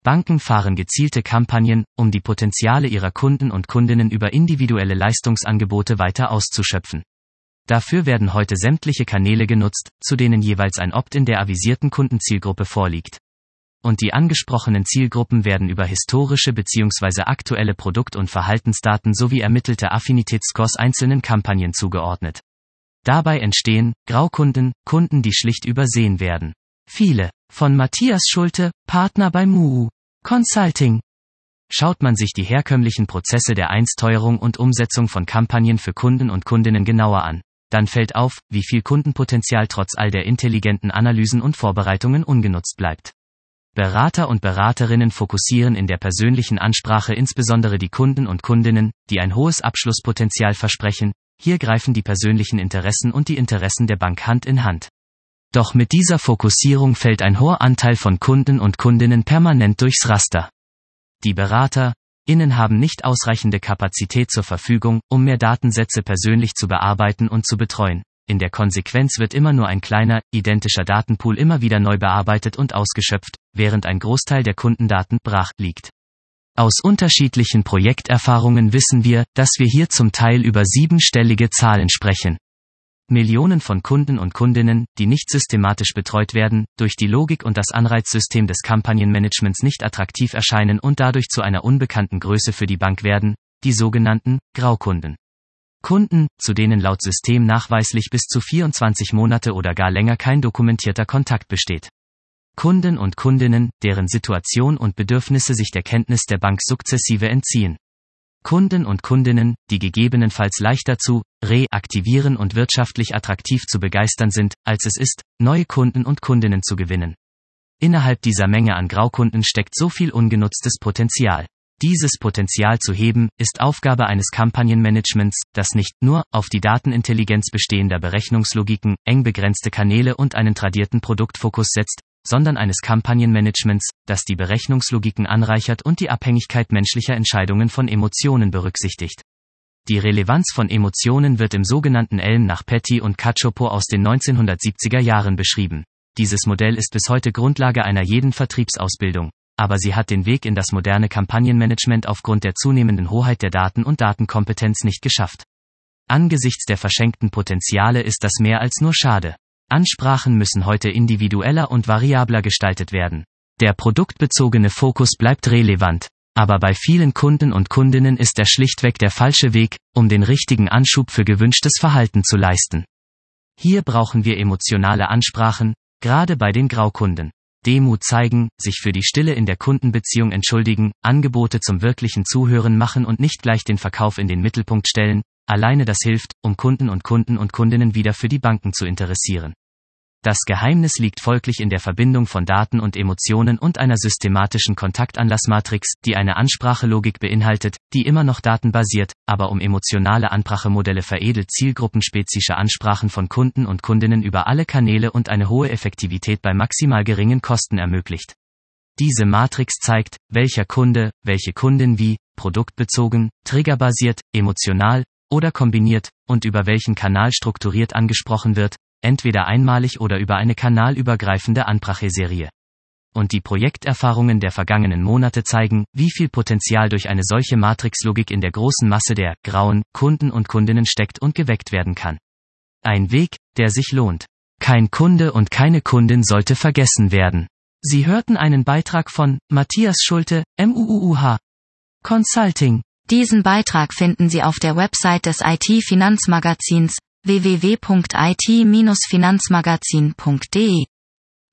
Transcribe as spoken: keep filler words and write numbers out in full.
Banken fahren gezielte Kampagnen, um die Potenziale ihrer Kunden und Kundinnen über individuelle Leistungsangebote weiter auszuschöpfen. Dafür werden heute sämtliche Kanäle genutzt, zu denen jeweils ein Opt-in der avisierten Kundenzielgruppe vorliegt. Und die angesprochenen Zielgruppen werden über historische bzw. aktuelle Produkt- und Verhaltensdaten sowie ermittelte Affinitätsscores einzelnen Kampagnen zugeordnet. Dabei entstehen Graukunden, Kunden, die schlicht übersehen werden. Viele. Von Matthias Schulte, Partner bei M U U Consulting. Schaut man sich die herkömmlichen Prozesse der Einsteuerung und Umsetzung von Kampagnen für Kunden und Kundinnen genauer an, dann fällt auf, wie viel Kundenpotenzial trotz all der intelligenten Analysen und Vorbereitungen ungenutzt bleibt. Berater und Beraterinnen fokussieren in der persönlichen Ansprache insbesondere die Kunden und Kundinnen, die ein hohes Abschlusspotenzial versprechen. Hier greifen die persönlichen Interessen und die Interessen der Bank Hand in Hand. Doch mit dieser Fokussierung fällt ein hoher Anteil von Kunden und Kundinnen permanent durchs Raster. Die BeraterInnen haben nicht ausreichende Kapazität zur Verfügung, um mehr Datensätze persönlich zu bearbeiten und zu betreuen. In der Konsequenz wird immer nur ein kleiner, identischer Datenpool immer wieder neu bearbeitet und ausgeschöpft, während ein Großteil der Kundendaten brach liegt. Aus unterschiedlichen Projekterfahrungen wissen wir, dass wir hier zum Teil über siebenstellige Zahlen sprechen. Millionen von Kunden und Kundinnen, die nicht systematisch betreut werden, durch die Logik und das Anreizsystem des Kampagnenmanagements nicht attraktiv erscheinen und dadurch zu einer unbekannten Größe für die Bank werden, die sogenannten Graukunden. Kunden, zu denen laut System nachweislich bis zu vierundzwanzig Monate oder gar länger kein dokumentierter Kontakt besteht. Kunden und Kundinnen, deren Situation und Bedürfnisse sich der Kenntnis der Bank sukzessive entziehen. Kunden und Kundinnen, die gegebenenfalls leichter zu reaktivieren und wirtschaftlich attraktiv zu begeistern sind, als es ist, neue Kunden und Kundinnen zu gewinnen. Innerhalb dieser Menge an Graukunden steckt so viel ungenutztes Potenzial. Dieses Potenzial zu heben, ist Aufgabe eines Kampagnenmanagements, das nicht nur auf die Datenintelligenz bestehender Berechnungslogiken, eng begrenzte Kanäle und einen tradierten Produktfokus setzt, sondern eines Kampagnenmanagements, das die Berechnungslogiken anreichert und die Abhängigkeit menschlicher Entscheidungen von Emotionen berücksichtigt. Die Relevanz von Emotionen wird im sogenannten Elm nach Petty und Cacioppo aus den neunzehnhundertsiebziger Jahren beschrieben. Dieses Modell ist bis heute Grundlage einer jeden Vertriebsausbildung. Aber sie hat den Weg in das moderne Kampagnenmanagement aufgrund der zunehmenden Hoheit der Daten und Datenkompetenz nicht geschafft. Angesichts der verschenkten Potenziale ist das mehr als nur schade. Ansprachen müssen heute individueller und variabler gestaltet werden. Der produktbezogene Fokus bleibt relevant, aber bei vielen Kunden und Kundinnen ist er schlichtweg der falsche Weg, um den richtigen Anschub für gewünschtes Verhalten zu leisten. Hier brauchen wir emotionale Ansprachen, gerade bei den Graukunden. Demut zeigen, sich für die Stille in der Kundenbeziehung entschuldigen, Angebote zum wirklichen Zuhören machen und nicht gleich den Verkauf in den Mittelpunkt stellen, alleine das hilft, um Kunden und Kunden und Kundinnen wieder für die Banken zu interessieren. Das Geheimnis liegt folglich in der Verbindung von Daten und Emotionen und einer systematischen Kontaktanlassmatrix, die eine Ansprachelogik beinhaltet, die immer noch datenbasiert, aber um emotionale Ansprachemodelle veredelt zielgruppenspezifische Ansprachen von Kunden und Kundinnen über alle Kanäle und eine hohe Effektivität bei maximal geringen Kosten ermöglicht. Diese Matrix zeigt, welcher Kunde, welche Kundin wie, produktbezogen, triggerbasiert, emotional oder kombiniert, und über welchen Kanal strukturiert angesprochen wird, entweder einmalig oder über eine kanalübergreifende Anspracheserie. Und die Projekterfahrungen der vergangenen Monate zeigen, wie viel Potenzial durch eine solche Matrixlogik in der großen Masse der grauen Kunden und Kundinnen steckt und geweckt werden kann. Ein Weg, der sich lohnt. Kein Kunde und keine Kundin sollte vergessen werden. Sie hörten einen Beitrag von Matthias Schulte, M U U H Consulting. Diesen Beitrag finden Sie auf der Website des I T-Finanzmagazins w w w punkt i t Bindestrich finanzmagazin punkt d e.